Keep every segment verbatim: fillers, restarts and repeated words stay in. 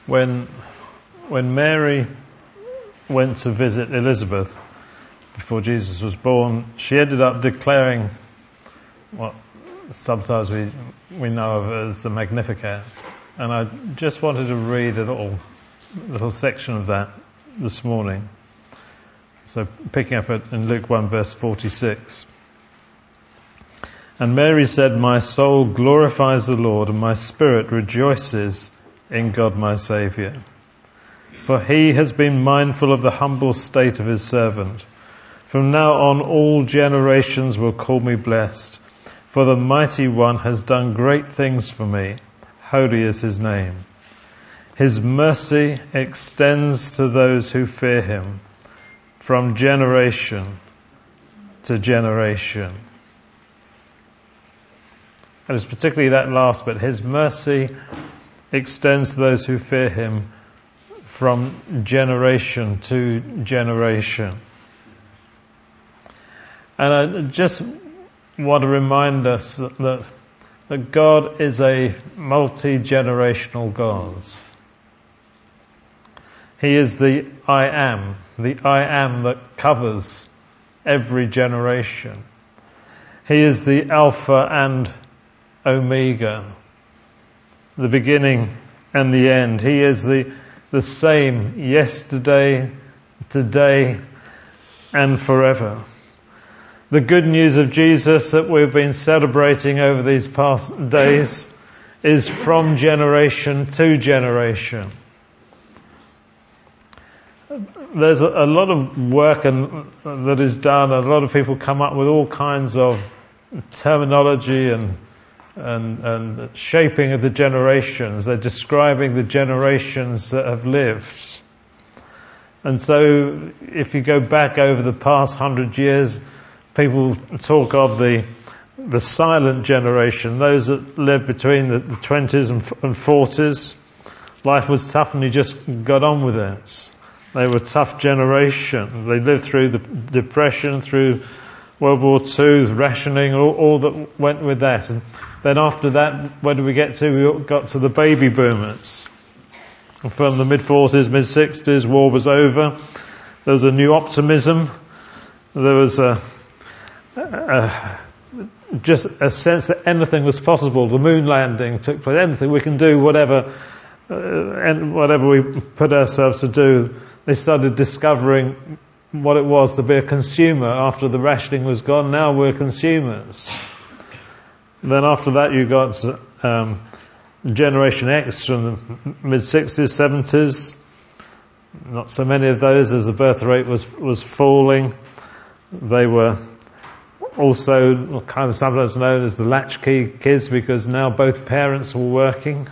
When when Mary went to visit Elizabeth before Jesus was born, she ended up declaring what sometimes we we know of as the Magnificat. And I just wanted to read a little little section of that this morning. So picking up in Luke one verse forty-six. And Mary said, "My soul glorifies the Lord, and my spirit rejoices in God my Saviour. For he has been mindful of the humble state of his servant. From now on all generations will call me blessed. For the Mighty One has done great things for me. Holy is his name. His mercy extends to those who fear him, from generation to generation." And it's particularly that last bit. His mercy extends to those who fear him from generation to generation. And I just want to remind us that, that, that God is a multi-generational God. He is the I am, the I am that covers every generation. He is the Alpha and Omega, the beginning and the end. He is the the same yesterday, today, and forever. The good news of Jesus that we've been celebrating over these past days is from generation to generation. There's a, a lot of work and, that is done. A lot of people come up with all kinds of terminology and And, and shaping of the generations. They're describing the generations that have lived. And so if you go back over the past hundred years, people talk of the the silent generation, those that lived between the, the twenties and, and forties. Life was tough and you just got on with it. They were a tough generation. They lived through the Depression, through World War Two, rationing, all, all that went with that. And then after that, where did we get to? We got to the baby boomers. From the mid-forties, mid-sixties, war was over. There was a new optimism. There was a, a, just a sense that anything was possible. The moon landing took place. Anything, we can do whatever, uh, and whatever we put ourselves to do. They started discovering what it was to be a consumer after the rationing was gone. Now we're consumers. Then after that you got um, Generation X from the mid-sixties, seventies. Not so many of those as the birth rate was was falling. They were also kind of sometimes known as the latchkey kids because now both parents were working.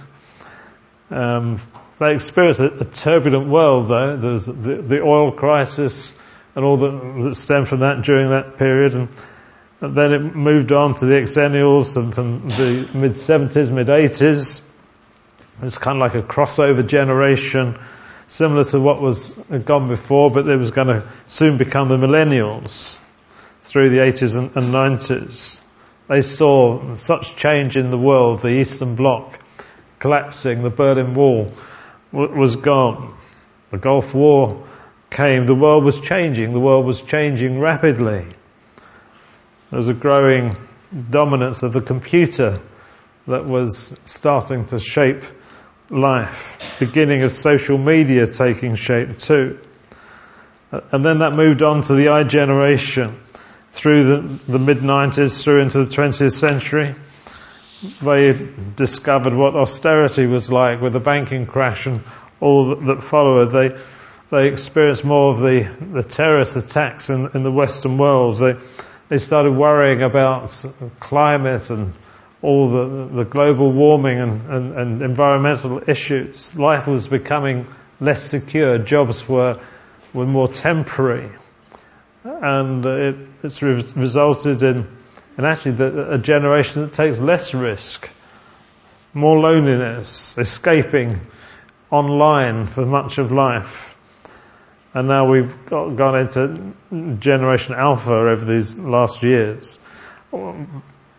Um, they experienced a, a turbulent world though. There was the, the oil crisis and all that, that stemmed from that during that period. And And then it moved on to the Exennials, and from the mid-seventies, mid-eighties. It's kind of like a crossover generation, similar to what was gone before, but it was going to soon become the Millennials through the eighties and, and nineties. They saw such change in the world, the Eastern Bloc collapsing, the Berlin Wall w- was gone. The Gulf War came, the world was changing, the world was changing rapidly. There was a growing dominance of the computer that was starting to shape life. Beginning of social media taking shape too. And then that moved on to the I generation through the, the mid-nineties, through into the twentieth century. They discovered what austerity was like with the banking crash and all that followed. They they experienced more of the, the terrorist attacks in, in the Western world. They They started worrying about climate and all the, the global warming and, and, and environmental issues. Life was becoming less secure. Jobs were were more temporary, and it, it's re- resulted in, in actually the, a generation that takes less risk, more loneliness, escaping online for much of life. And now we've got, gone into Generation Alpha over these last years.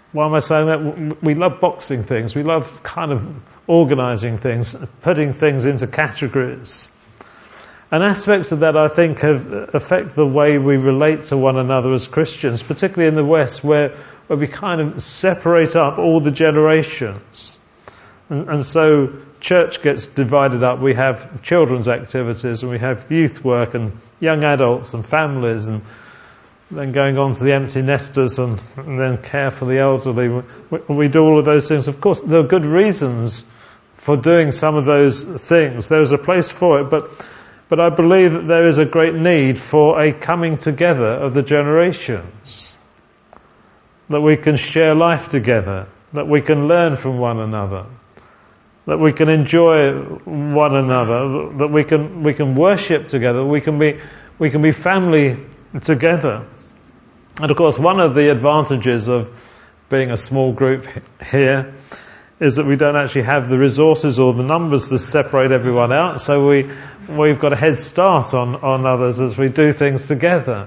Why am I saying that? We love boxing things. We love kind of organising things, putting things into categories. And aspects of that, I think, have affect the way we relate to one another as Christians, particularly in the West, where, where we kind of separate up all the generations. And, and so church gets divided up. We have children's activities, and we have youth work, and young adults, and families, and then going on to the empty nesters, and, and then care for the elderly. We, we do all of those things. Of course, there are good reasons for doing some of those things. There's a place for it, but But I believe that there is a great need for a coming together of the generations. That we can share life together. That we can learn from one another. That we can enjoy one another. That we can we can worship together. We can be we can be family together. And of course, one of the advantages of being a small group here is that we don't actually have the resources or the numbers to separate everyone out, so we, we've got a head start on, on others as we do things together.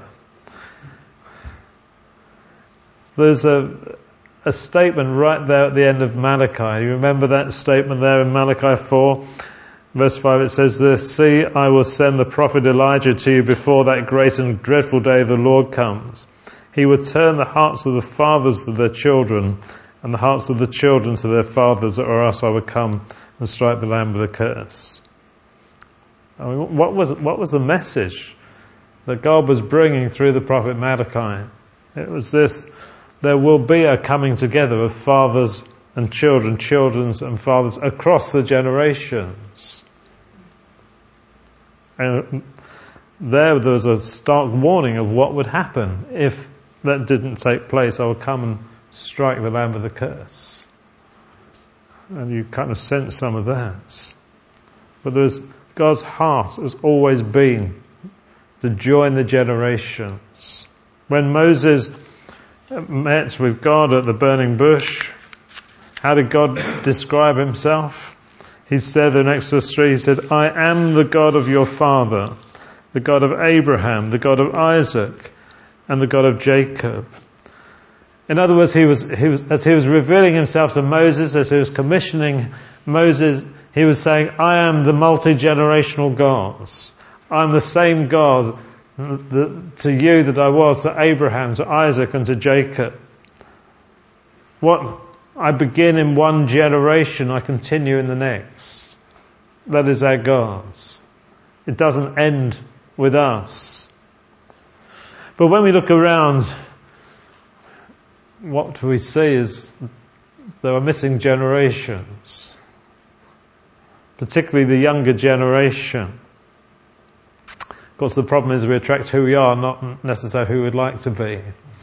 There's a, a statement right there at the end of Malachi. You remember that statement there in Malachi four? Verse five, it says this, "See, I will send the prophet Elijah to you before that great and dreadful day of the Lord comes. He will turn the hearts of the fathers to their children, and the hearts of the children to their fathers, or else I will come and strike the land with a curse." I mean, what was what was the message that God was bringing through the prophet Malachi? It was this: there will be a coming together of fathers and children, children's and fathers across the generations. And there, there was a stark warning of what would happen if that didn't take place. I will come and strike the land with a curse. And you kind of sense some of that. But there's God's heart has always been to join the generations. When Moses met with God at the burning bush, how did God describe himself? He said in Exodus three, he said, "I am the God of your father, the God of Abraham, the God of Isaac, and the God of Jacob." In other words, he was, he was, as he was revealing himself to Moses, as he was commissioning Moses, he was saying, "I am the multi-generational God. I'm the same God that, to you that I was to Abraham, to Isaac, and to Jacob. What I begin in one generation, I continue in the next." That is our God. It doesn't end with us. But when we look around, what we see is there are missing generations, particularly the younger generation. Of course, the problem is we attract who we are, not necessarily who we'd like to be.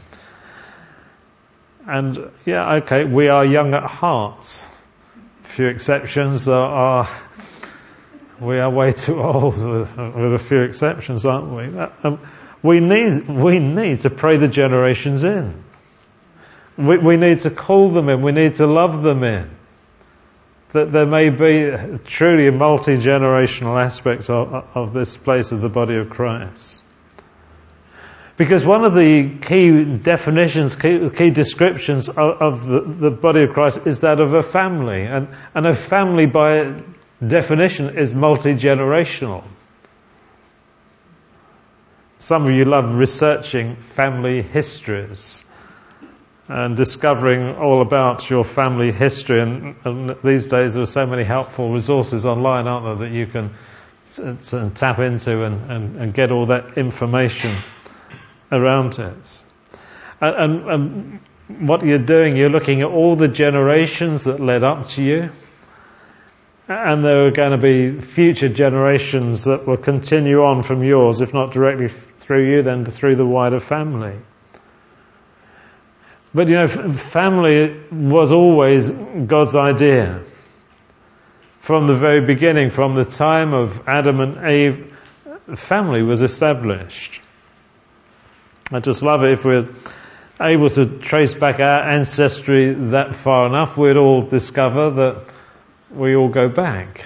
And yeah, okay, we are young at heart. A few exceptions are, are we are way too old with, with a few exceptions, aren't we? Um, we need we need to pray the generations in. We, we need to call them in. We need to love them in. That there may be truly a multi-generational aspect of, of this place of the body of Christ. Because one of the key definitions, key, key descriptions of, of the, the body of Christ is that of a family. And, and a family by definition is multi-generational. Some of you love researching family histories and discovering all about your family history, and, and these days there are so many helpful resources online, aren't there, that you can t- t- tap into and, and, and get all that information around it. And, and, and what you're doing, you're looking at all the generations that led up to you, and there are going to be future generations that will continue on from yours, if not directly through you, then through the wider family. But you know, family was always God's idea. From the very beginning, from the time of Adam and Eve, family was established. I just love it. If we're able to trace back our ancestry that far enough, we'd all discover that we all go back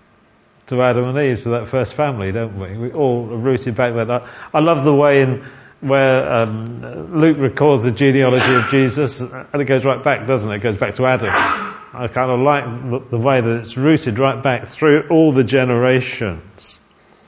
to Adam and Eve, to that first family, don't we? We all are rooted back there. I love the way in where um, Luke records the genealogy of Jesus, and it goes right back, doesn't it? It goes back to Adam. I kind of like the way that it's rooted right back through all the generations.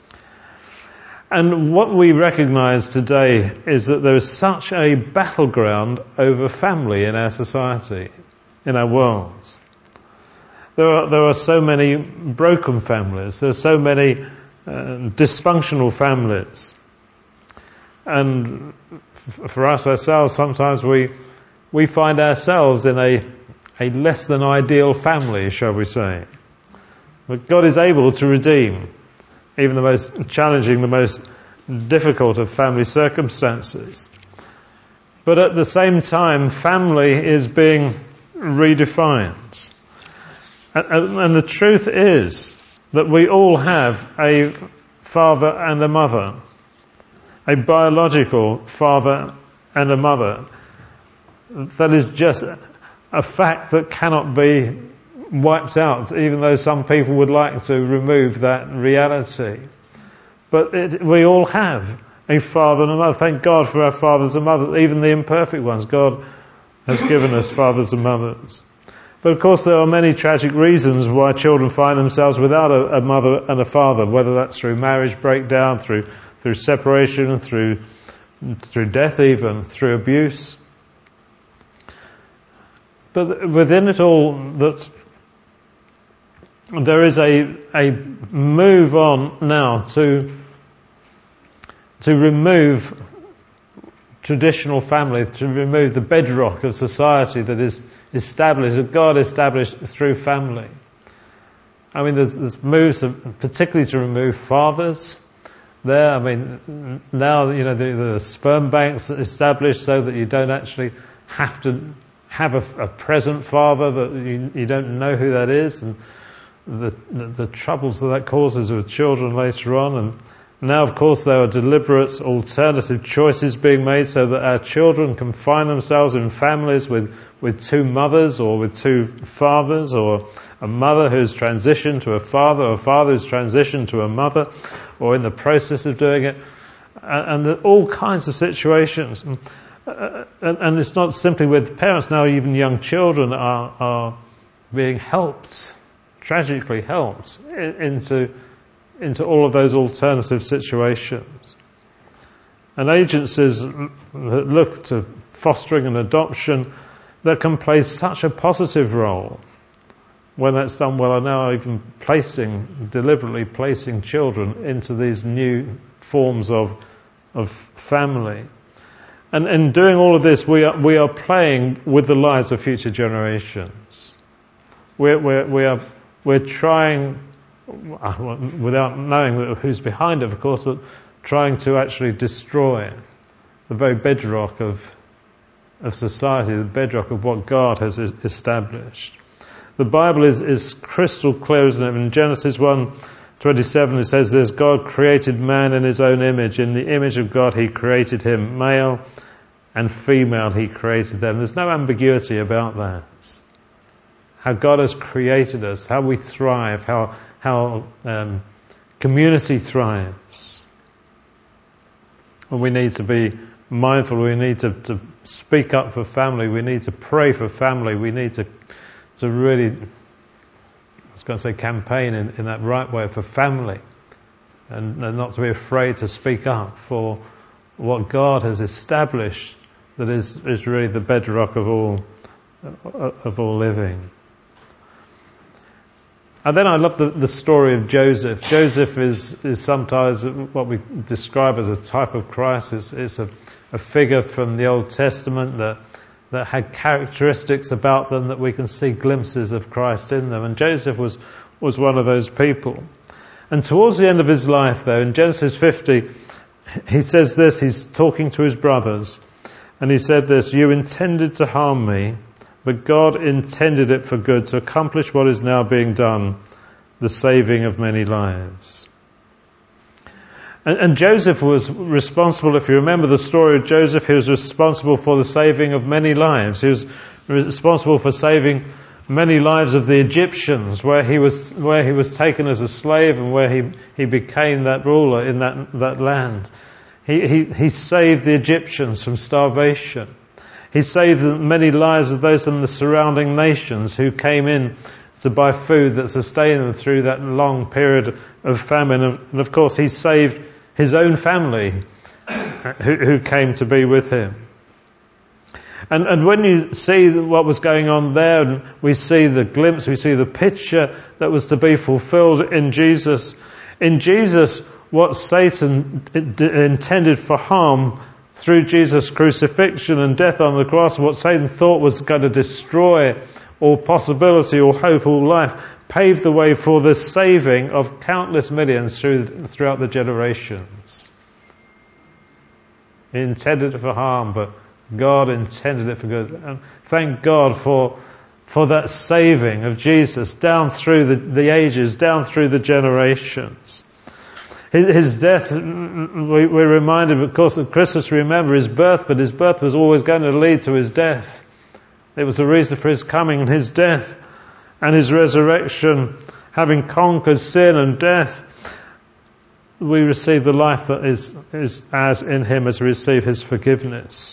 And what we recognise today is that there is such a battleground over family in our society, in our world. There are, there are so many broken families, there are so many uh, dysfunctional families. And f- for us ourselves, sometimes we we find ourselves in a a less than ideal family, shall we say. But God is able to redeem even the most challenging, the most difficult of family circumstances. But at the same time, family is being redefined. And, and the truth is that we all have a father and a mother, a biological father and a mother. That is just a fact that cannot be wiped out, even though some people would like to remove that reality. But it, we all have a father and a mother. Thank God for our fathers and mothers, even the imperfect ones. God has given us fathers and mothers. But of course there are many tragic reasons why children find themselves without a, a mother and a father, whether that's through marriage breakdown, through through separation, through through death even, through abuse. But within it all, that there is a a move on now to to remove traditional family, to remove the bedrock of society that is established, that God established through family. I mean, there's, there's moves, to, particularly to remove fathers there. I mean, now, you know, the, the sperm banks established so that you don't actually have to have a, a present father, that you, you don't know who that is, and the, the, the troubles that that causes with children later on. And now, of course, there are deliberate alternative choices being made so that our children can find themselves in families with, with two mothers or with two fathers, or a mother who's transitioned to a father, or a father who's transitioned to a mother, or in the process of doing it. And, and all kinds of situations. Uh, and, and it's not simply with parents now, even young children are, are being helped, tragically helped, into into all of those alternative situations. And agencies that look to fostering and adoption that can play such a positive role when that's done well are now even placing, deliberately placing children into these new forms of of family. And in doing all of this, we are we are playing with the lives of future generations. We're we're we are we're trying, without knowing who's behind it, of course, but trying to actually destroy the very bedrock of of society, the bedrock of what God has established. The Bible is, is crystal clear, isn't it? In Genesis one twenty-seven it says this: God created man in his own image. In the image of God he created him. Male and female he created them. There's no ambiguity about that. How God has created us, how we thrive, how how um, community thrives. And we need to be mindful, we need to, to speak up for family, we need to pray for family, we need to to really, I was going to say campaign in, in that right way for family, and, and not to be afraid to speak up for what God has established that is, is really the bedrock of all of all living. And then I love the, the story of Joseph. Joseph is, is sometimes what we describe as a type of Christ. It's, it's a, a figure from the Old Testament that, that had characteristics about them that we can see glimpses of Christ in them. And Joseph was, was one of those people. And towards the end of his life, though, in Genesis fifty, he says this, he's talking to his brothers, and he said this: "You intended to harm me, but God intended it for good, to accomplish what is now being done, the saving of many lives." And, and Joseph was responsible, if you remember the story of Joseph, he was responsible for the saving of many lives. He was responsible for saving many lives of the Egyptians, where he was where he was taken as a slave and where he, he became that ruler in that that land. He, he, he saved the Egyptians from starvation. He saved the many lives of those in the surrounding nations who came in to buy food that sustained them through that long period of famine. And of course, he saved his own family who, who came to be with him. And, and when you see what was going on there, and we see the glimpse, we see the picture that was to be fulfilled in Jesus. In Jesus, what Satan intended for harm through Jesus' crucifixion and death on the cross, what Satan thought was going to destroy all possibility, all hope, all life, paved the way for the saving of countless millions through, throughout the generations. He intended it for harm, but God intended it for good. And thank God for for that saving of Jesus down through the, the ages, down through the generations. His, his death, we, we're reminded, of course, at Christmas, remember his birth, but his birth was always going to lead to his death. It was the reason for his coming, and his death and his resurrection, having conquered sin and death, we receive the life that is, is as in him as we receive his forgiveness.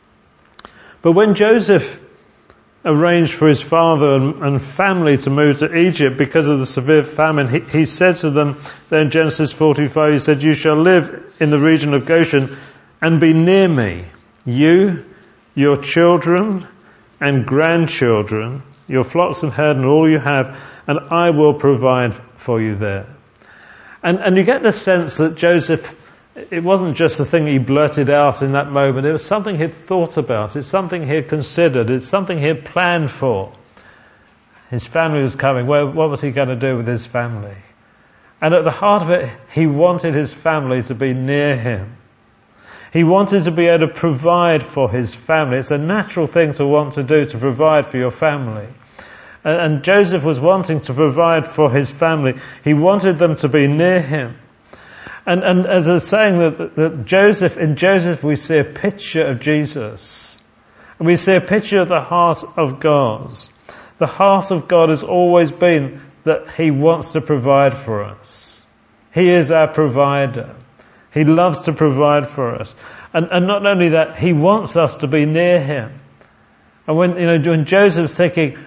But when Joseph arranged for his father and, and family to move to Egypt because of the severe famine, he, he said to them, there in Genesis forty-five, he said, "You shall live in the region of Goshen and be near me, you, your children and grandchildren, your flocks and herd and all you have, and I will provide for you there." And, and you get the sense that Joseph, it wasn't just a thing he blurted out in that moment. It was something he'd thought about. It's something he had considered. It's something he had planned for. His family was coming. Well, what was he going to do with his family? And at the heart of it, he wanted his family to be near him. He wanted to be able to provide for his family. It's a natural thing to want to do, to provide for your family. And, and Joseph was wanting to provide for his family. He wanted them to be near him. And, and as I was saying, that, that Joseph, in Joseph we see a picture of Jesus. And we see a picture of the heart of God. The heart of God has always been that he wants to provide for us. He is our provider. He loves to provide for us. And, and not only that, he wants us to be near him. And when, you know, when Joseph's thinking,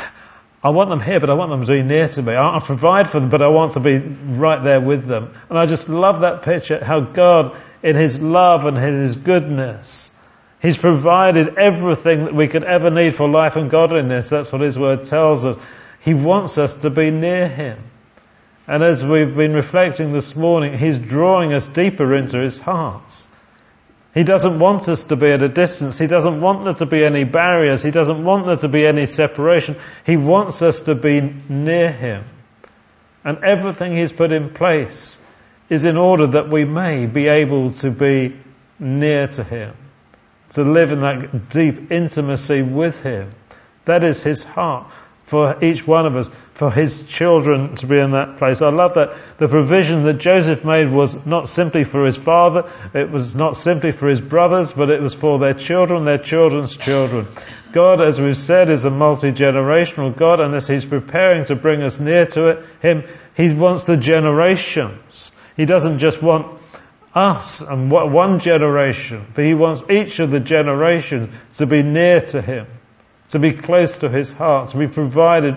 I want them here, but I want them to be near to me. I'll provide for them, but I want to be right there with them. And I just love that picture, how God, in his love and in his goodness, he's provided everything that we could ever need for life and godliness. That's what his word tells us. He wants us to be near him. And as we've been reflecting this morning, he's drawing us deeper into his heart. He doesn't want us to be at a distance. He doesn't want there to be any barriers. He doesn't want there to be any separation. He wants us to be near him. And everything he's put in place is in order that we may be able to be near to him, to live in that deep intimacy with him. That is his heart for each one of us, for his children to be in that place. I love that the provision that Joseph made was not simply for his father, it was not simply for his brothers, but it was for their children, their children's children. God, as we've said, is a multi-generational God, and as he's preparing to bring us near to it, him, he wants the generations. He doesn't just want us and one generation, but he wants each of the generations to be near to him, to be close to his heart, to be provided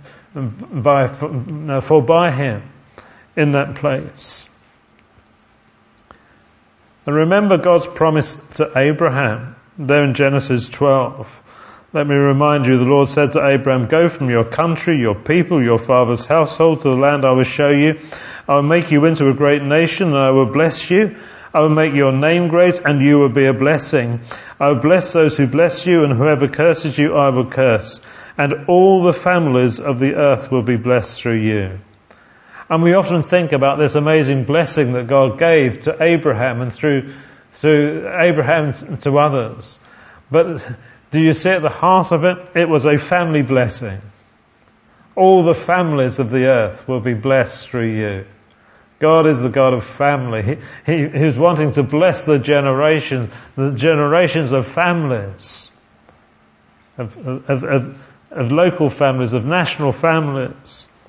by, for by him in that place. And remember God's promise to Abraham there in Genesis twelve. Let me remind you, the Lord said to Abraham, "Go from your country, your people, your father's household to the land I will show you. I will make you into a great nation and I will bless you. I will make your name great and you will be a blessing. I will bless those who bless you, and whoever curses you I will curse. And all the families of the earth will be blessed through you." And we often think about this amazing blessing that God gave to Abraham and through, through Abraham to others. But do you see at the heart of it? It was a family blessing. All the families of the earth will be blessed through you. God is the God of family. He, he, he was wanting to bless the generations, the generations of families, of, of, of, of local families, of national families.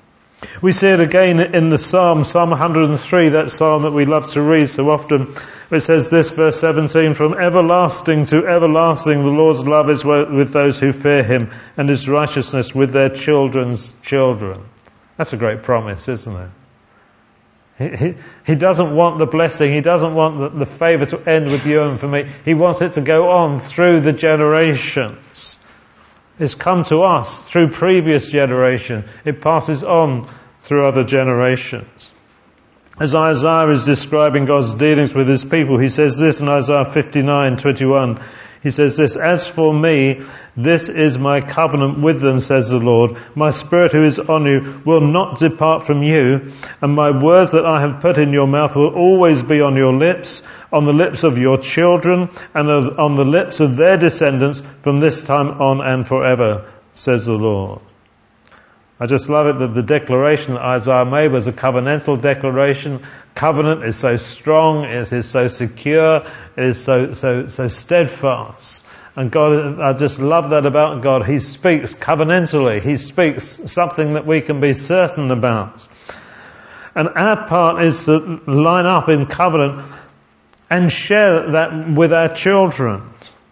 We see it again in the Psalm, Psalm one hundred three, that psalm that we love to read so often. It says this, verse seventeen, from everlasting to everlasting the Lord's love is with those who fear him, and his righteousness with their children's children. That's a great promise, isn't it? He, he, he doesn't want the blessing, he doesn't want the, the favour to end with you and for me. He wants it to go on through the generations. It's come to us through previous generation. It passes on through other generations. As Isaiah is describing God's dealings with his people, he says this in Isaiah fifty-nine twenty-one. He says this, as for me, this is my covenant with them, says the Lord. My spirit who is on you will not depart from you, and my words that I have put in your mouth will always be on your lips, on the lips of your children, and on the lips of their descendants from this time on and forever, says the Lord. I just love it that the declaration that Isaiah made was a covenantal declaration. Covenant is so strong, it is so secure, it is so, so, so steadfast. And God, I just love that about God. He speaks covenantally. He speaks something that we can be certain about. And our part is to line up in covenant and share that with our children.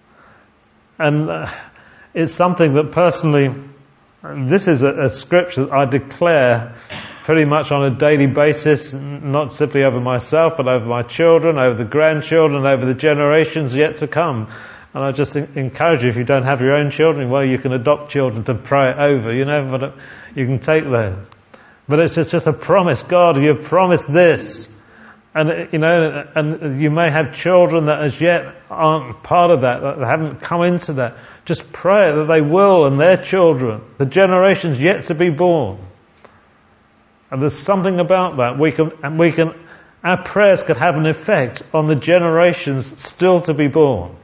And uh, it's something that personally, this is a, a scripture that I declare pretty much on a daily basis, not simply over myself, but over my children, over the grandchildren, over the generations yet to come. And I just encourage you, if you don't have your own children, well, you can adopt children to pray it over, you know, but you can take that. But it's just, just a promise. God, you've promised this. And, you know, and you may have children that as yet aren't part of that, that haven't come into that. Just pray that they will, and their children, the generations yet to be born. And there's something about that. We can, and we can, our prayers could have an effect on the generations still to be born.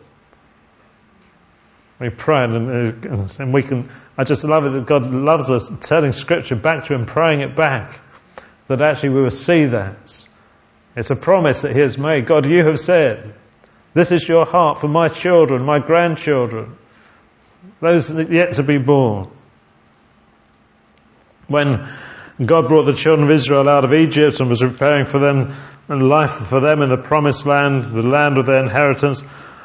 We pray and, and we can, I just love it that God loves us turning scripture back to him, praying it back. That actually we will see that. It's a promise that he has made. God, you have said, this is your heart for my children, my grandchildren, those yet to be born. When God brought the children of Israel out of Egypt and was preparing for them and life for them in the promised land, the land of their inheritance,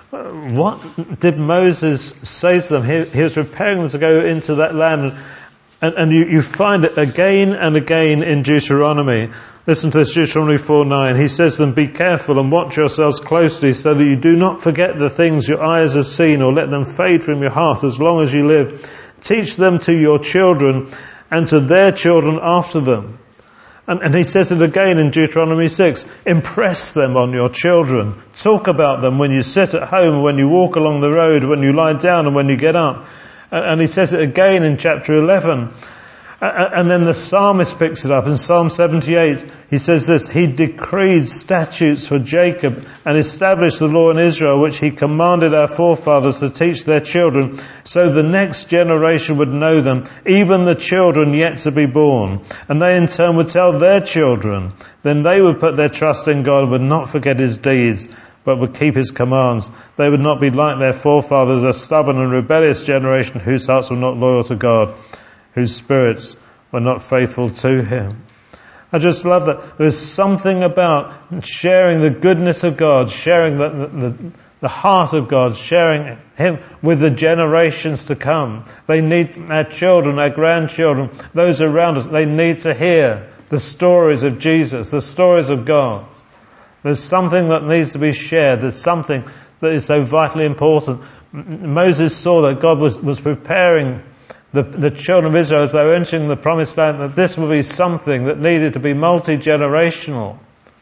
what did Moses say to them? He, he was preparing them to go into that land, and, and you, you find it again and again in Deuteronomy. Listen to this, Deuteronomy four nine. He says to them, be careful and watch yourselves closely so that you do not forget the things your eyes have seen or let them fade from your heart as long as you live. Teach them to your children and to their children after them. And, and he says it again in Deuteronomy six. Impress them on your children. Talk about them when you sit at home, when you walk along the road, when you lie down and when you get up. And, and he says it again in chapter eleven. And then the psalmist picks it up in Psalm seventy-eight. He says this, he decreed statutes for Jacob and established the law in Israel, which he commanded our forefathers to teach their children, so the next generation would know them, even the children yet to be born. And they in turn would tell their children. Then they would put their trust in God, would not forget his deeds, but would keep his commands. They would not be like their forefathers, a stubborn and rebellious generation whose hearts were not loyal to God, whose spirits were not faithful to him. I just love that. There's something about sharing the goodness of God, sharing the, the, the heart of God, sharing him with the generations to come. They need, our children, our grandchildren, those around us, they need to hear the stories of Jesus, the stories of God. There's something that needs to be shared. There's something that is so vitally important. Moses saw that God was, was preparing The, the children of Israel as they were entering the promised land, that this would be something that needed to be multi-generational.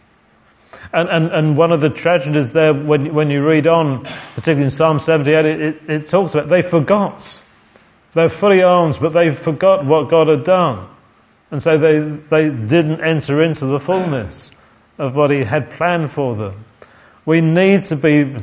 And, and, and one of the tragedies there, when, when you read on, particularly in Psalm seventy-eight, it, it, it talks about they forgot. They're fully armed, but they forgot what God had done. And so they, they didn't enter into the fullness of what he had planned for them. We need to be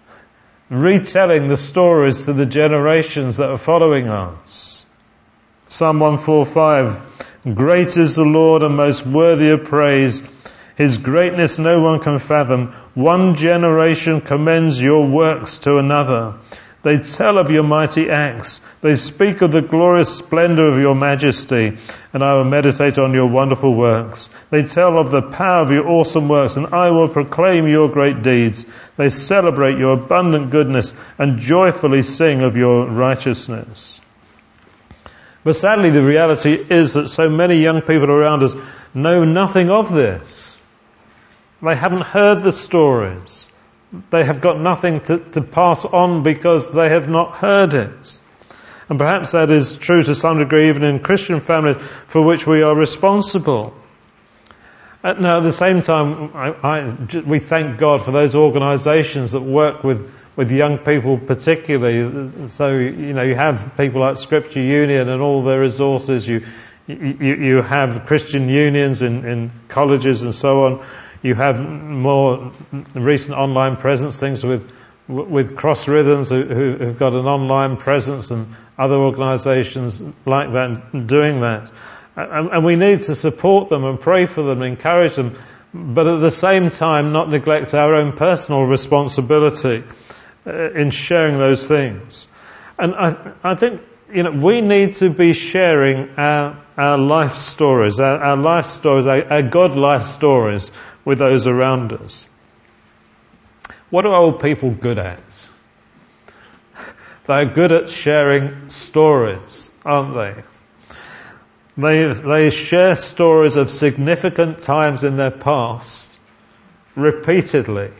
retelling the stories to the generations that are following us. Psalm one forty-five, great is the Lord and most worthy of praise. His greatness no one can fathom. One generation commends your works to another. They tell of your mighty acts. They speak of the glorious splendor of your majesty, and I will meditate on your wonderful works. They tell of the power of your awesome works, and I will proclaim your great deeds. They celebrate your abundant goodness and joyfully sing of your righteousness. But sadly, the reality is that so many young people around us know nothing of this. They haven't heard the stories. They have got nothing to, to pass on because they have not heard it. And perhaps that is true to some degree even in Christian families for which we are responsible. Uh, now, at the same time, I, I, we thank God for those organisations that work with, with young people particularly. So, you know, you have people like Scripture Union and all their resources. You, you, you have Christian unions in, in colleges and so on. You have more recent online presence, things with with Cross Rhythms who, who've got an online presence, and other organisations like that doing that. And, and we need to support them and pray for them, encourage them, but at the same time not neglect our own personal responsibility uh, in sharing those things. And I, I think, you know, we need to be sharing our, our life stories, our, our life stories, our, our God life stories with those around us. What are old people good at? They're good at sharing stories, aren't they? They, they share stories of significant times in their past, repeatedly.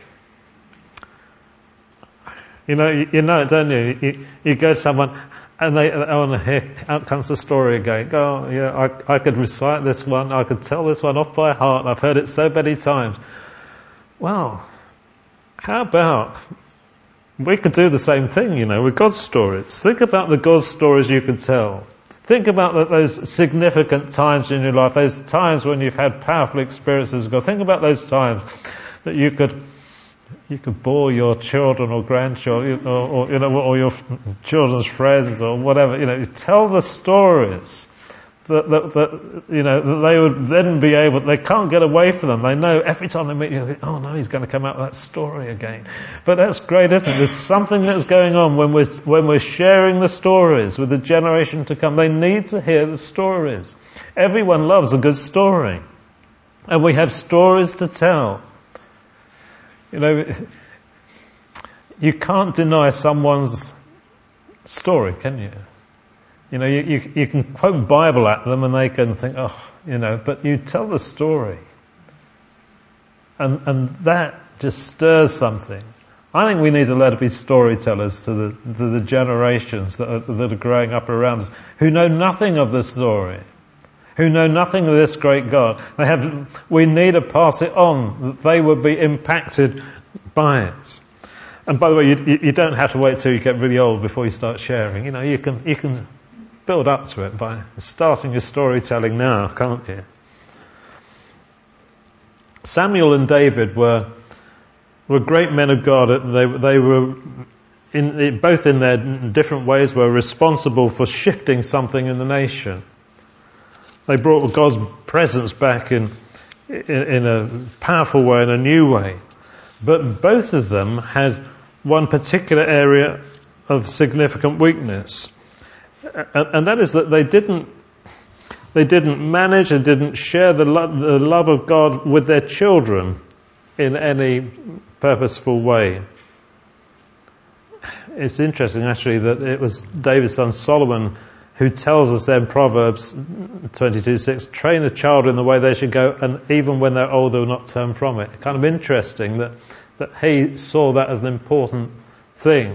You know, you, you know it, don't you? You, you go to someone, and they, oh, here out comes the story again. Oh, yeah, I, I could recite this one. I could tell this one off by heart. I've heard it so many times. Well, how about we could do the same thing, you know, with God's stories. Think about the God stories you could tell. Think about the, those significant times in your life, those times when you've had powerful experiences with God. Think about those times that you could You could bore your children or grandchildren, or, or you know, or your children's friends, or whatever. You know, you tell the stories that, that, that you know that they would then be able. They can't get away from them. They know every time they meet you, they think, oh no, he's going to come out with that story again. But that's great, isn't it? There's something that's going on when we're when we're sharing the stories with the generation to come. They need to hear the stories. Everyone loves a good story, and we have stories to tell. You know, you can't deny someone's story, can you? You know, you, you, you can quote Bible at them and they can think, oh, you know, but you tell the story. And, and that just stirs something. I think we need to let it be storytellers to the, to the generations that are, that are growing up around us, who know nothing of the story, who know nothing of this great God. They have, we need to pass it on, that they will be impacted by it. And by the way, you, you don't have to wait till you get really old before you start sharing. You know, you can you can build up to it by starting your storytelling now, can't you? Samuel and David were were great men of God. They they were in both in their different ways were responsible for shifting something in the nation. They brought God's presence back in, in in a powerful way, in a new way. But both of them had one particular area of significant weakness, and, and that is that they didn't they didn't manage and didn't share the, lo- the love of God with their children in any purposeful way. It's interesting, actually, that it was David's son Solomon who tells us there in Proverbs twenty-two six, train a child in the way they should go, and even when they're old, they will not turn from it. Kind of interesting that, that he saw that as an important thing.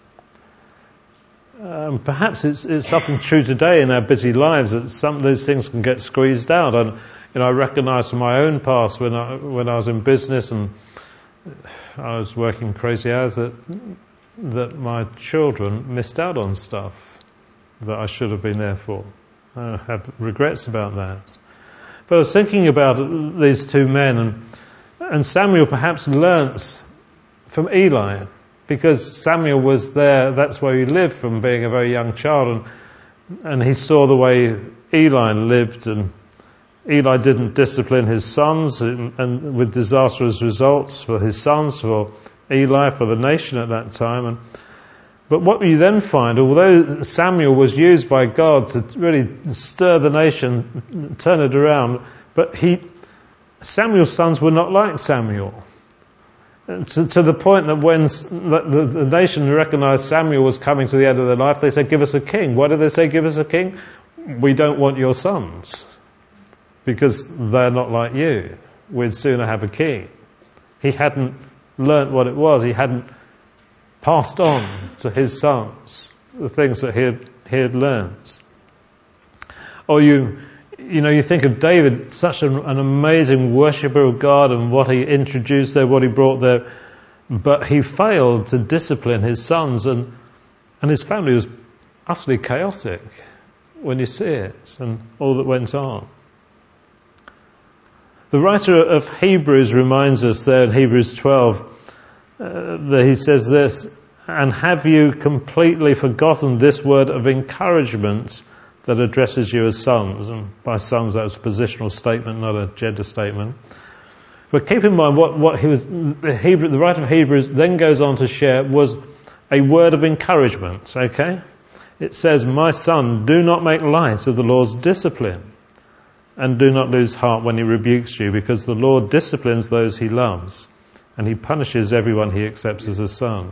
Um, perhaps it's, it's something true today in our busy lives, that some of those things can get squeezed out. And, you know, I recognise from my own past when I, when I was in business and I was working crazy hours that, that my children missed out on stuff that I should have been there for. I have regrets about that. But I was thinking about these two men, and, and Samuel perhaps learnt from Eli, because Samuel was there, that's where he lived from being a very young child, and, and he saw the way Eli lived, and Eli didn't discipline his sons, and, and with disastrous results for his sons, for Eli, for the nation at that time. And But what you then find, although Samuel was used by God to really stir the nation, turn it around, but he, Samuel's sons were not like Samuel. To, to the point that when the, the nation recognized Samuel was coming to the end of their life, they said, give us a king. Why did they say, give us a king? We don't want your sons, because they're not like you. We'd sooner have a king. He hadn't learnt what it was. He hadn't passed on to his sons the things that he had, he had learnt. Or you, you know, you think of David, such an, an amazing worshipper of God and what he introduced there, what he brought there, but he failed to discipline his sons, and and his family was utterly chaotic when you see it and all that went on. The writer of Hebrews reminds us there in Hebrews twelve uh, that he says this, and have you completely forgotten this word of encouragement that addresses you as sons? And by sons, that was a positional statement, not a gender statement. But keep in mind what, what he was, the, Hebrew, the writer of Hebrews then goes on to share was a word of encouragement, okay? It says, my son, do not make light of the Lord's discipline, and do not lose heart when he rebukes you, because the Lord disciplines those he loves, and he punishes everyone he accepts as a son.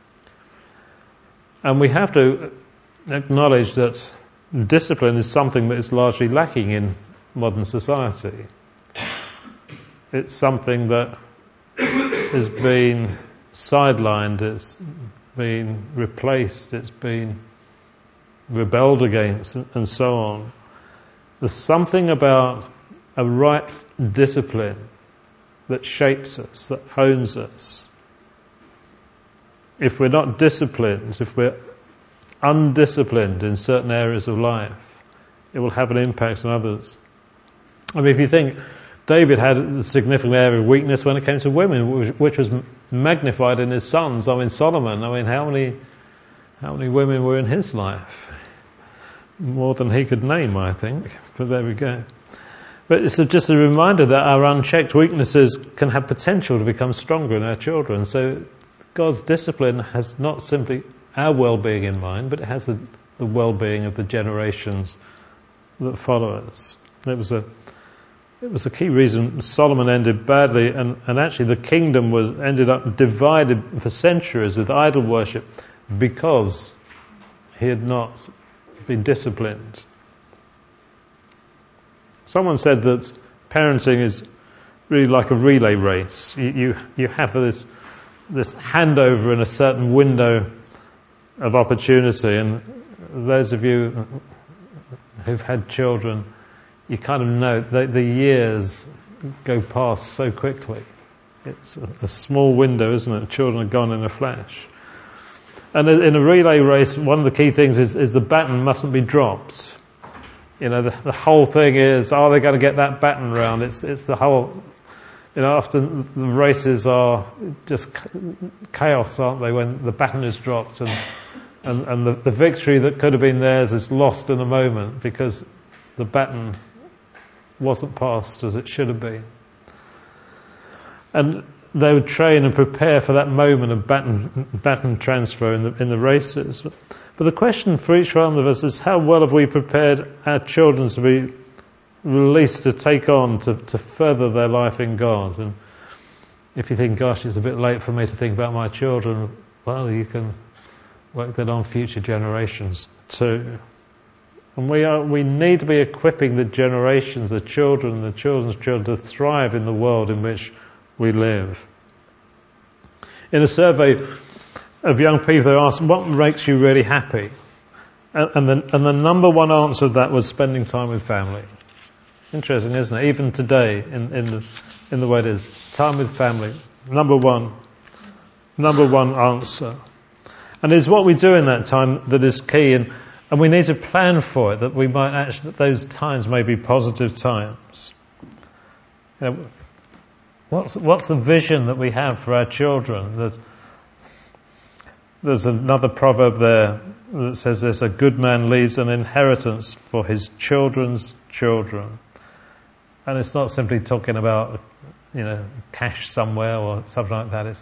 And we have to acknowledge that discipline is something that is largely lacking in modern society. It's something that has been sidelined, it's been replaced, it's been rebelled against, and so on. There's something about a right discipline that shapes us, that hones us. If we're not disciplined, if we're undisciplined in certain areas of life, it will have an impact on others. I mean, if you think, David had a significant area of weakness when it came to women, which was magnified in his sons. I mean, Solomon, I mean, how many, how many women were in his life? More than he could name, I think. But there we go. But it's just a reminder that our unchecked weaknesses can have potential to become stronger in our children. So God's discipline has not simply our well-being in mind, but it has the, the well-being of the generations that follow us. It was a it was a key reason Solomon ended badly, and, and actually the kingdom was ended up divided for centuries with idol worship because he had not been disciplined. Someone said that parenting is really like a relay race. You you, you have this this handover in a certain window of opportunity, and those of you who've had children, you kind of know that the years go past so quickly. It's a, a small window, isn't it? Children are gone in a flash. And in a relay race, one of the key things is, is the baton mustn't be dropped. You know, the, the whole thing is, are they going to get that baton round? It's it's the whole, you know, often the races are just chaos, aren't they, when the baton is dropped, and and, and the, the victory that could have been theirs is lost in a moment because the baton wasn't passed as it should have been. And they would train and prepare for that moment of baton, baton transfer in the, in the races. But the question for each one of us is, how well have we prepared our children to be released to take on, to, to further their life in God? And if you think, gosh, it's a bit late for me to think about my children, well, you can work that on future generations too. And we are, we need to be equipping the generations, the children, the children's children, to thrive in the world in which we live. In a survey of young people, they asked, what makes you really happy? And, and, the, and the number one answer to that was spending time with family. Interesting, isn't it? Even today, in, in, the, in the way it is, time with family. Number one. Number one answer. And it's what we do in that time that is key, and, and we need to plan for it, that we might actually, those times may be positive times. You know, What's, what's the vision that we have for our children? There's, there's another proverb there that says this, a good man leaves an inheritance for his children's children. And it's not simply talking about, you know, cash somewhere or something like that. It's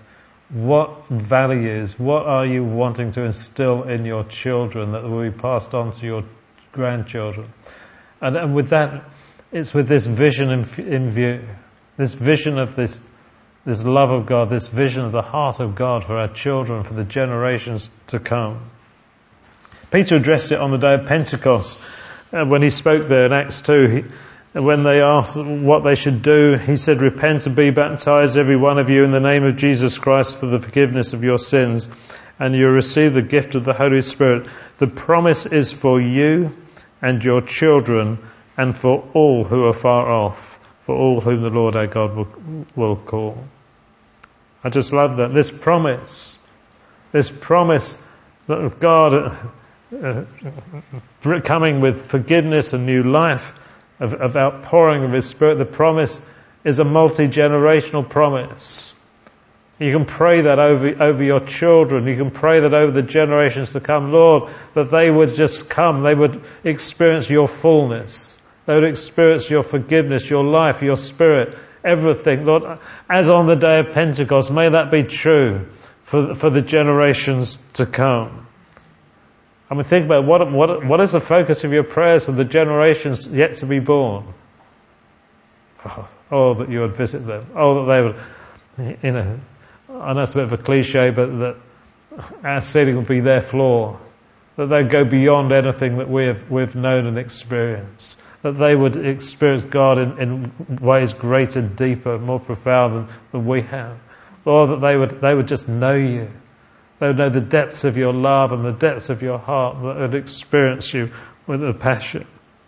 What values, what are you wanting to instill in your children that will be passed on to your grandchildren? And, and with that, it's with this vision in, in view, this vision of this, this love of God, this vision of the heart of God for our children, for the generations to come. Peter addressed it on the day of Pentecost uh, when he spoke there in Acts two. He, when they asked what they should do, he said, "Repent and be baptized, every one of you, in the name of Jesus Christ for the forgiveness of your sins, and you'll receive the gift of the Holy Spirit. The promise is for you and your children and for all who are far off, for all whom the Lord our God will, will call." I just love that. This promise, this promise that God uh, uh, coming with forgiveness and new life, Of, of outpouring of His Spirit. The promise is a multi-generational promise. You can pray that over, over your children. You can pray that over the generations to come. Lord, that they would just come. They would experience your fullness. They would experience your forgiveness, your life, your Spirit, everything. Lord, as on the day of Pentecost, may that be true for, for the generations to come. I mean, think about what, what, what is the focus of your prayers for the generations yet to be born? Oh, oh, that you would visit them. Oh, that they would, you know, I know it's a bit of a cliche, but that our ceiling would be their floor. That they'd go beyond anything that we have, we've known and experienced. That they would experience God in, in ways greater, deeper, more profound than, than we have. Or that they would, they would just know you. They would know the depths of your love and the depths of your heart, that would experience you with a passion.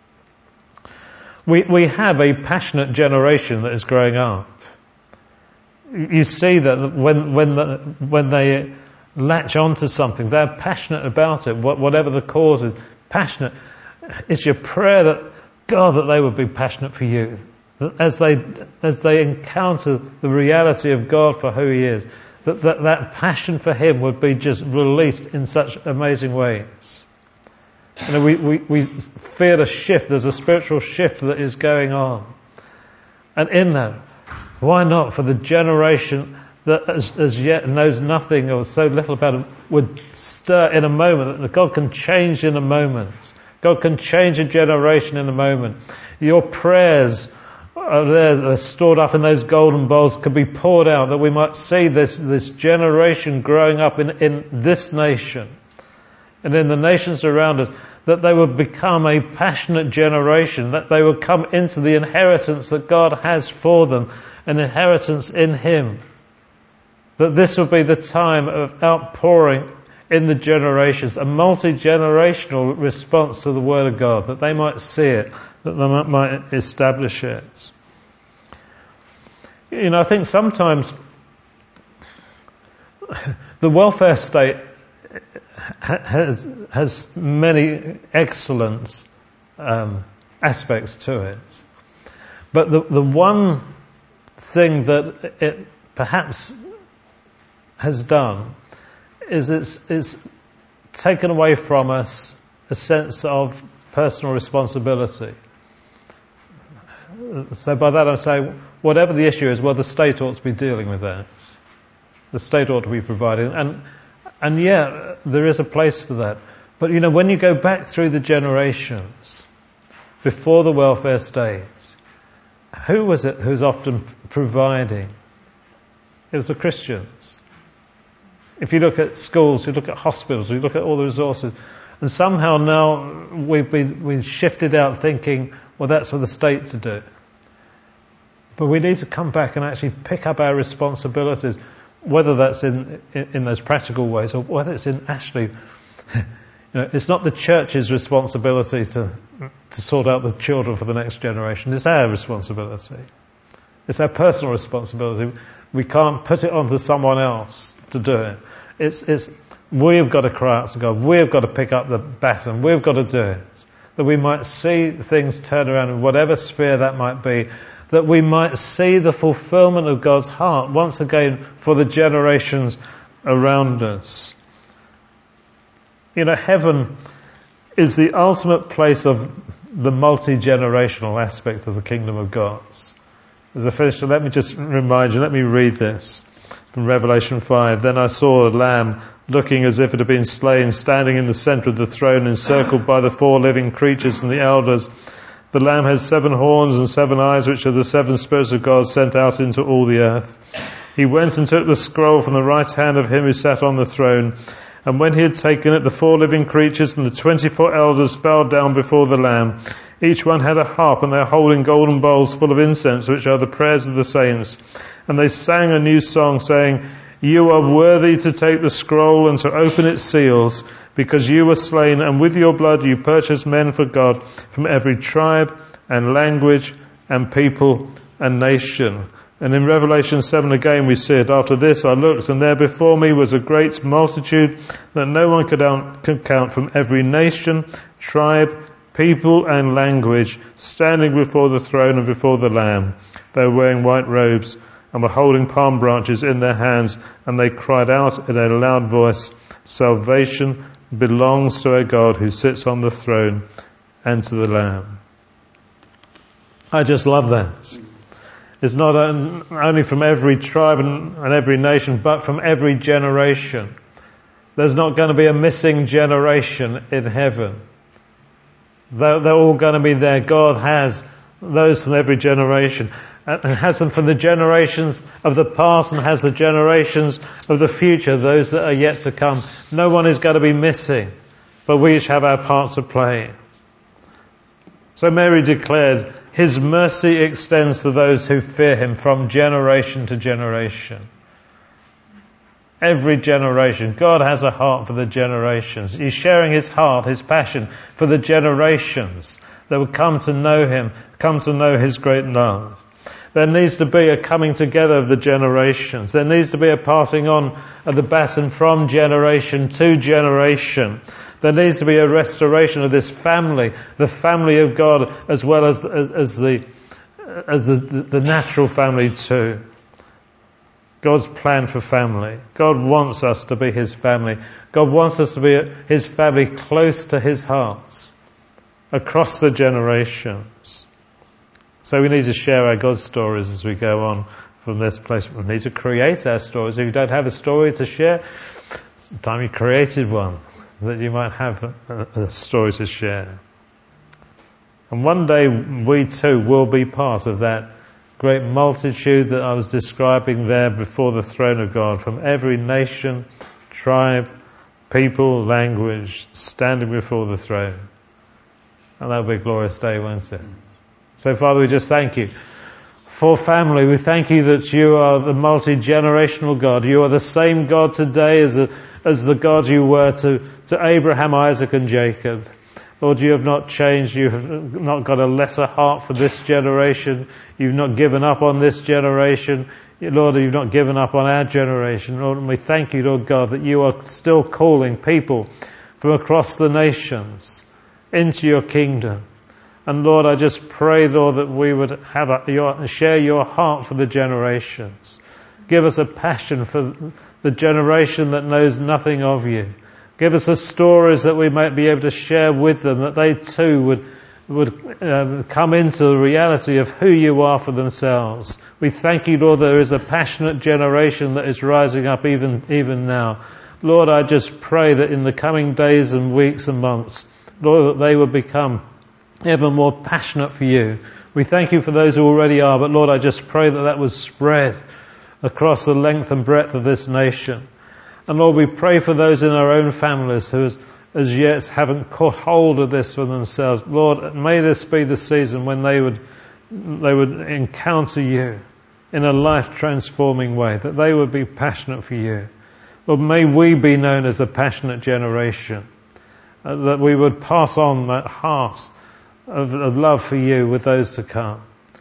We we have a passionate generation that is growing up. You see that when when the, when they latch onto something, they're passionate about it, whatever the cause is. Passionate. It's your prayer that God, that they would be passionate for you, that as they as they encounter the reality of God for who He is. That, that that passion for Him would be just released in such amazing ways. You know, we, we, we feel a shift. There's a spiritual shift that is going on. And in that, why not for the generation that as, as yet knows nothing or so little about Him would stir in a moment, that God can change in a moment. God can change a generation in a moment. Your prayers are there, they're stored up in those golden bowls, could be poured out, that we might see this, this generation growing up in, in this nation and in the nations around us, that they would become a passionate generation, that they would come into the inheritance that God has for them, an inheritance in Him. That this would be the time of outpouring in the generations, a multi-generational response to the Word of God, that they might see it, that they might, might establish it. You know, I think sometimes the welfare state has has many excellent um, aspects to it, but the the one thing that it perhaps has done is it's, it's taken away from us a sense of personal responsibility. So by that I'm saying, whatever the issue is, well, the state ought to be dealing with that. The state ought to be providing. And and yeah, there is a place for that. But you know, when you go back through the generations, before the welfare state, who was it who's often providing? It was the Christians. If you look at schools, you look at hospitals, you look at all the resources, and somehow now we've been we've shifted out thinking, well, that's for the state to do. But we need to come back and actually pick up our responsibilities, whether that's in in, in those practical ways or whether it's in actually, you know, it's not the church's responsibility to to sort out the children for the next generation. It's our responsibility. It's our personal responsibility. We can't put it onto someone else to do it. It's, it's, we've got to cry out to God. We've got to pick up the baton. We've got to do it. That we might see things turn around in whatever sphere that might be. That we might see the fulfillment of God's heart once again for the generations around us. You know, heaven is the ultimate place of the multi-generational aspect of the kingdom of God. As I finish, let me just remind you, let me read this from Revelation five. Then I saw a lamb looking as if it had been slain, standing in the centre of the throne, encircled by the four living creatures and the elders. The lamb has seven horns and seven eyes, which are the seven spirits of God sent out into all the earth. He went and took the scroll from the right hand of him who sat on the throne. And when he had taken it, the four living creatures and the twenty-four elders fell down before the Lamb. Each one had a harp, and they were holding golden bowls full of incense, which are the prayers of the saints. And they sang a new song, saying, "You are worthy to take the scroll and to open its seals, because you were slain, and with your blood you purchased men for God from every tribe and language and people and nation." And in Revelation seven again we see it. After this I looked, and there before me was a great multitude that no one could, out, could count, from every nation, tribe, people and language, standing before the throne and before the Lamb. They were wearing white robes and were holding palm branches in their hands, and they cried out in a loud voice, "Salvation belongs to our God who sits on the throne and to the Lamb." I just love that. It's not only from every tribe and every nation, but from every generation. There's not going to be a missing generation in heaven. They're, they're all going to be there. God has those from every generation, and has them from the generations of the past, and has the generations of the future, those that are yet to come. No one is going to be missing, but we each have our part to play. So Mary declared, "His mercy extends to those who fear him from generation to generation." Every generation. God has a heart for the generations. He's sharing his heart, his passion for the generations that will come to know him, come to know his great love. There needs to be a coming together of the generations. There needs to be a passing on of the baton from generation to generation. There needs to be a restoration of this family, the family of God, as well as as the as the, the natural family too. God's plan for family. God wants us to be his family. God wants us to be his family, close to his heart, across the generations. So we need to share our God stories as we go on from this place. We need to create our stories. If you don't have a story to share, it's time you created one, that you might have a, a story to share. And one day we too will be part of that great multitude that I was describing there before the throne of God, from every nation, tribe, people, language, standing before the throne. And that'll be a glorious day, won't it? So Father, we just thank you for family. We thank you that you are the multi-generational God. You are the same God today as, a, as the God you were to, to Abraham, Isaac and Jacob. Lord, you have not changed. You have not got a lesser heart for this generation. You've not given up on this generation. Lord, you've not given up on our generation. Lord, and we thank you, Lord God, that you are still calling people from across the nations into your kingdom. And Lord, I just pray, Lord, that we would have a, your, share your heart for the generations. Give us a passion for the generation that knows nothing of you. Give us the stories that we might be able to share with them, that they too would would um, come into the reality of who you are for themselves. We thank you, Lord, there is a passionate generation that is rising up even even now. Lord, I just pray that in the coming days and weeks and months, Lord, that they will become ever more passionate for you. We thank you for those who already are, but Lord, I just pray that that would spread across the length and breadth of this nation. And Lord, we pray for those in our own families who as, as yet haven't caught hold of this for themselves. Lord, may this be the season when they would they would encounter you in a life-transforming way, that they would be passionate for you. Lord, may we be known as a passionate generation, uh, that we would pass on that heart of, of love for you with those to come.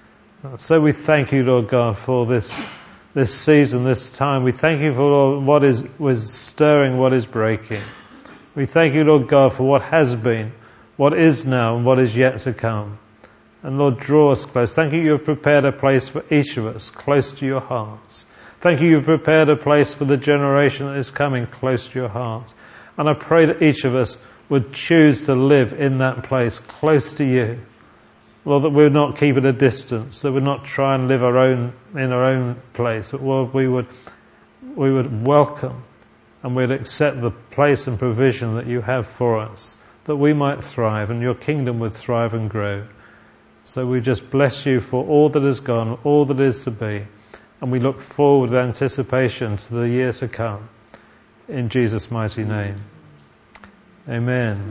So we thank you, Lord God, for this this season, this time. We thank you for Lord, what is was stirring, what is breaking. We thank you, Lord God, for what has been, what is now, and what is yet to come. And Lord, draw us close. Thank you, you have prepared a place for each of us close to your hearts. Thank you, you have prepared a place for the generation that is coming close to your heart. And I pray that each of us would choose to live in that place close to you, Lord, that we would not keep at a distance, that we would not try and live our own in our own place, but Lord, we would we would welcome and we'd accept the place and provision that you have for us, that we might thrive and your kingdom would thrive and grow. So we just bless you for all that has gone, all that is to be, and we look forward with anticipation to the years to come. In Jesus' mighty name. Amen.